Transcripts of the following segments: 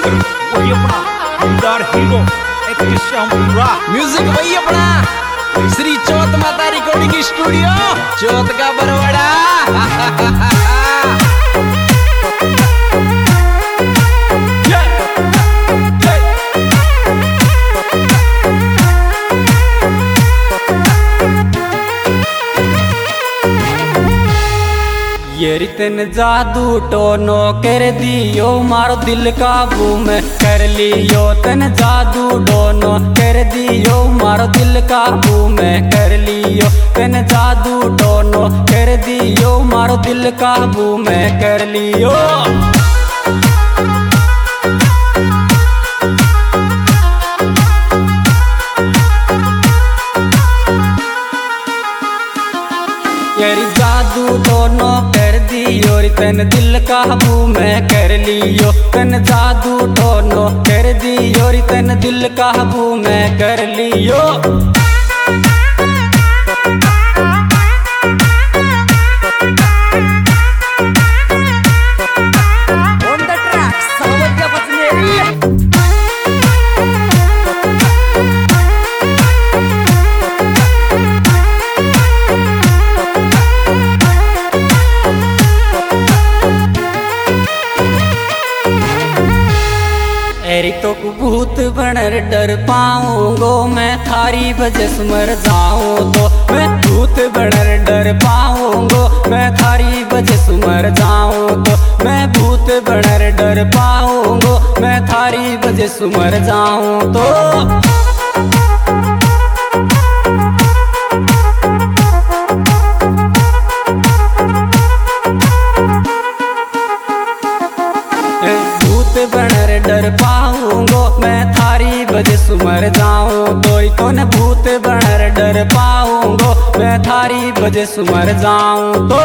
Singer वही अपना दमदार हीरो एक श्यामपुरा म्यूजिक वही अपना श्री चौथ माता रिकॉर्डिंग स्टूडियो चौथ का बरवाड़ा। ये रितन जादू टोनो कर दियो मारो दिल काबू में कर लियो तन जादू डोनो कर दियो मारो दिल काबू में कर लियो तन जादू टोनो कर दियो मारो दिल काबू में कर लियो। यारी जादू दोनों कर दियो तन दिल काबू में कर लियो तन जादू दोनों कर दियो तन दिल काबू में कर लियो। एरी तो भूत बनर डर पाऊंगो मैं थारी वजह मर जाऊं तो मैं भूत बनर डर पाऊंगो मैं थारी वजह मर जाऊं तो मैं भूत बनर डर पाऊंगो मैं थारी वजह मर जाऊं तो। बनर डर पाऊंगो मैं थारी वजह मर जाऊं तो न भूत बनर डर पाऊंगो मैं थारी वजह मर जाऊं तो।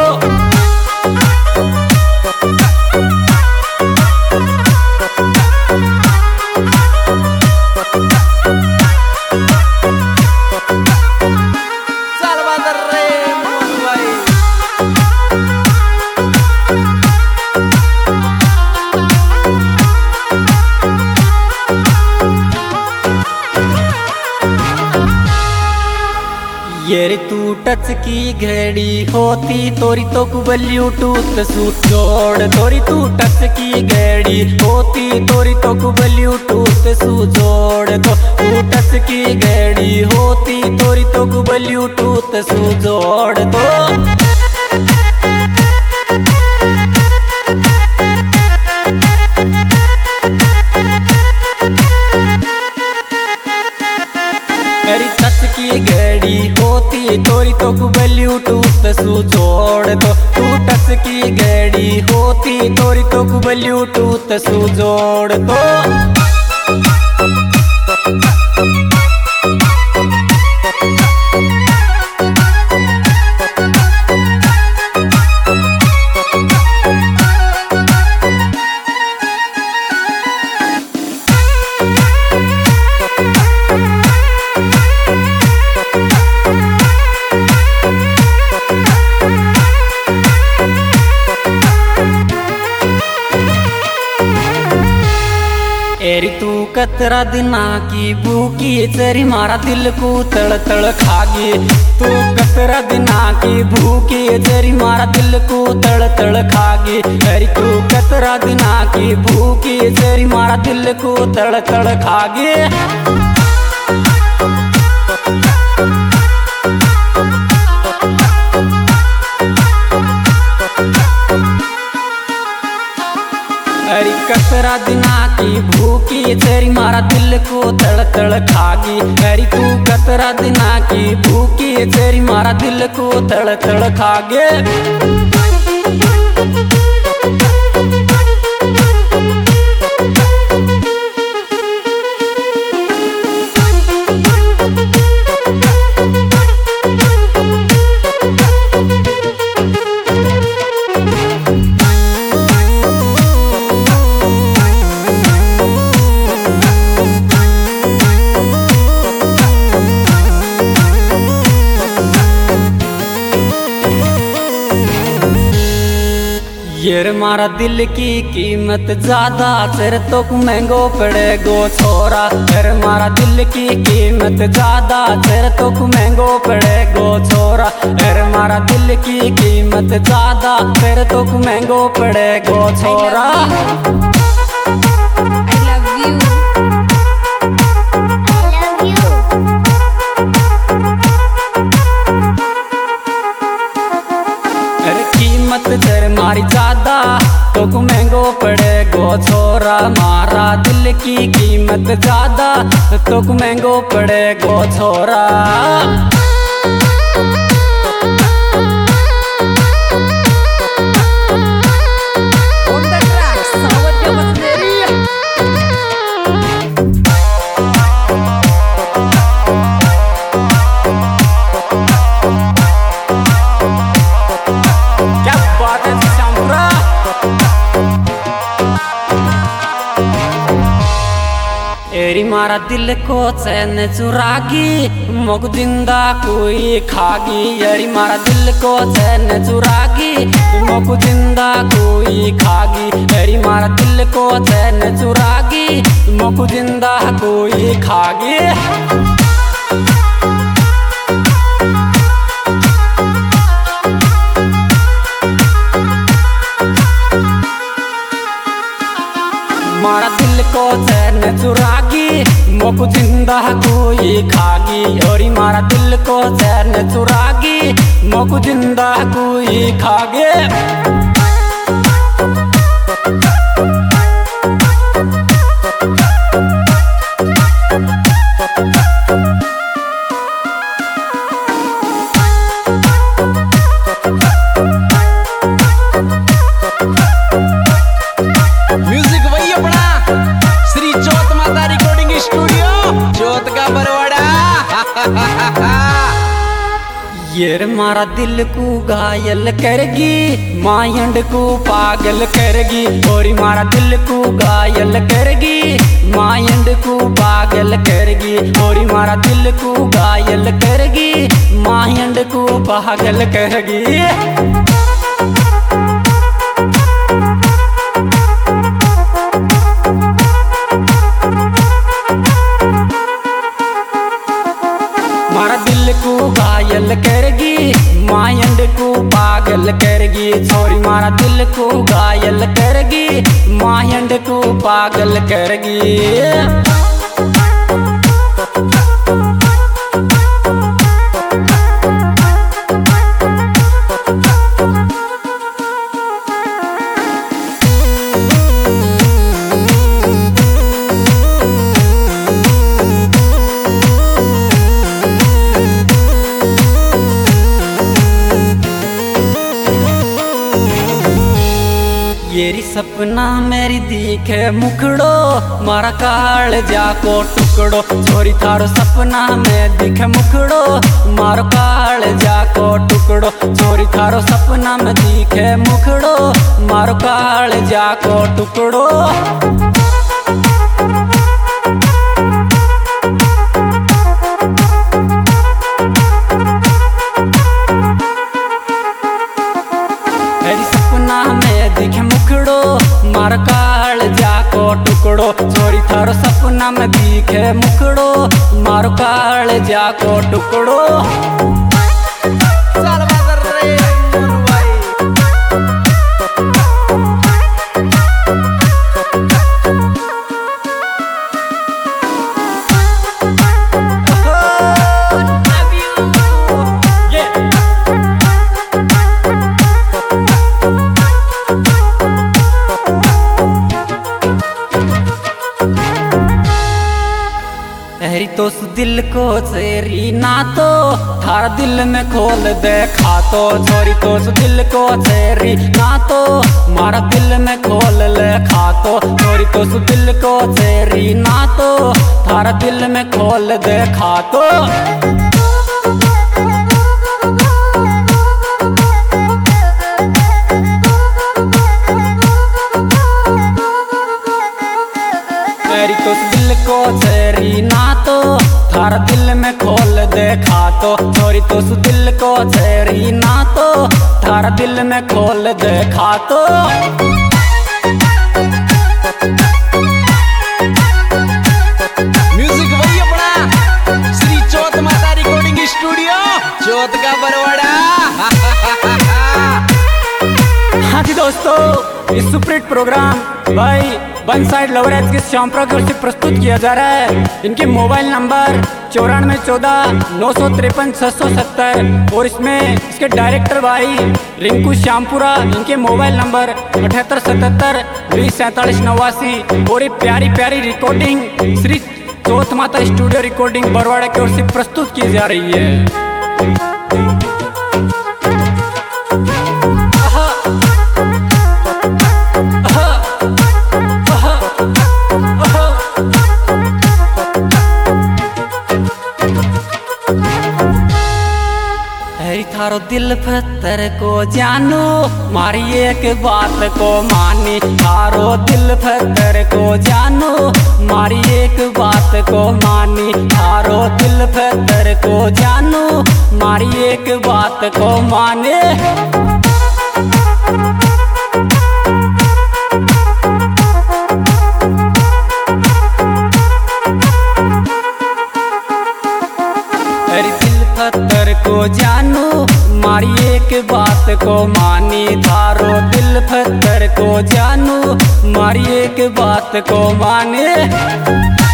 ये तू टच की घड़ी होती तोरी तो ब्लूटूथ सु जोड़ तोरी तू टच की घड़ी होती तोरी तो ब्लूटूथ सु जोड़ तो तू टच की घड़ी होती तोरी तो ब्लूटूथ सु जोड़ तो। मेरी टच की घड़ी होती तोरी तो ब्लूटूथ सु जोड़ तो तू टच की घड़ी होती तोरी तो ब्लूटूथ सु जोड़ तो। एरी तू कतरा दिना की भूखी चरी मारा दिल को तड़ तड़ खागी तू कतरा दिना की भूखी चरी मारा दिल को तड़ तड़ खागी। एरी तू कतरा दिना की भूखी चरी मारा दिल को तड़ तड़ खागी। अरे कतरा दिना की भूखी तेरी मारा दिल को तड़ तड़ खागी। अरे तू कतरा दिना की भूखी तेरी मारा दिल को तड़ तड़ खागे। ये मारा दिल की कीमत ज्यादा तेरे तो महंगो पड़ेगो छोरा। तेरे मारा दिल की कीमत ज्यादा तेरे तो महंगो पड़ेगो छोरा। तेरे मारा दिल की कीमत ज्यादा तेरे तो महंगो पड़ेगो छोरा। तेरे मारी ज्यादा तो महंगो पड़ेगो छोरा। मारा दिल की कीमत ज्यादा तो महंगो पड़ेगो छोरा। एरी मारा दिल को चैन चुरागी मोक जिंदा कोई खागी। एरी मारा दिल को चैन चुरागी मोक जिंदा कोई खागी। एरी मारा दिल को चैन चुरागी मोक जिंदा कोई खागी। मारा दिल को चैन चुरागी मोक जिंदा कोई खागी। और मारा दिल को चैन चुरागी मोक जिंदा कोई खागे। म्यूजिक वही अपना श्री चौथ माता रिकॉर्डिंग स्टूडियो चौथ का बरवाड़ा। ये मारा दिल को घायल करेगी मायंड को पागल करेगी। और मारा दिल को घायल करेगी मायंड को पागल करेगी। और मारा दिल को घायल करेगी मायंड को पागल करेगी। मारा दिल को घायल करेगी मायंड को पागल करेगी। छोरी मारा दिल को घायल करेगी मायंड को पागल करेगी। येरी सपना मेरी दिखे मुखड़ो मारा काल जाको टुकड़ो। छोरी थारो सपना में दिखे मुखड़ो मारो काल जाको टुकड़ो। छोरी थारो सपना में दिखे मुखड़ो मारो काल जाको टुकड़ो। सपना में दिखे मुखड़ो मार काल जाको टुकड़ो। छोरी थारो सपना में दिखे मुखड़ो मार काल जाको टुकड़ो। तो उस दिल को चेरी ना तो थारा दिल में खोल दे खातो। छोरी तो उस दिल को चेरी ना तो मारा दिल में खोल ले खातो। छोरी तो उस दिल को चेरी ना तो थारा दिल में खोल दे खातो। मेरी तो उस दिल को छेरी ना तो थारा दिल में खोल देखा तो, छोरी तो उस दिल को छेरी ना तो थारा दिल में खोल देखा तो। म्यूजिक वही अपना श्री चौथ माता रिकॉर्डिंग स्टूडियो चौथ का बरवाड़ा। हाँ जी दोस्तों, इस सुपरहिट प्रोग्राम भाई वन साइड लवरेज के श्यामपुरा की ओर से प्रस्तुत किया जा रहा है। इनके मोबाइल नंबर 9414-953-670 और इसमें इसके डायरेक्टर भाई रिंकू श्यामपुरा, इनके मोबाइल नंबर 7877-204789 और ये प्यारी प्यारी रिकॉर्डिंग श्री चौथ माता स्टूडियो रिकॉर्डिंग बरवाड़ा की ओर से प्रस्तुत की जा रही है। थारो दिल पत्थर को जानो मारी एक बात को मानी, थारो दिल पत्थर को जानो मारी एक बात को मानी, थारो दिल पत्थर को जानो मारी एक बात को माने। पत्थर को जानू मारी एक बात को मानी, थारो दिल पत्थर को जानू मारी एक बात को माने।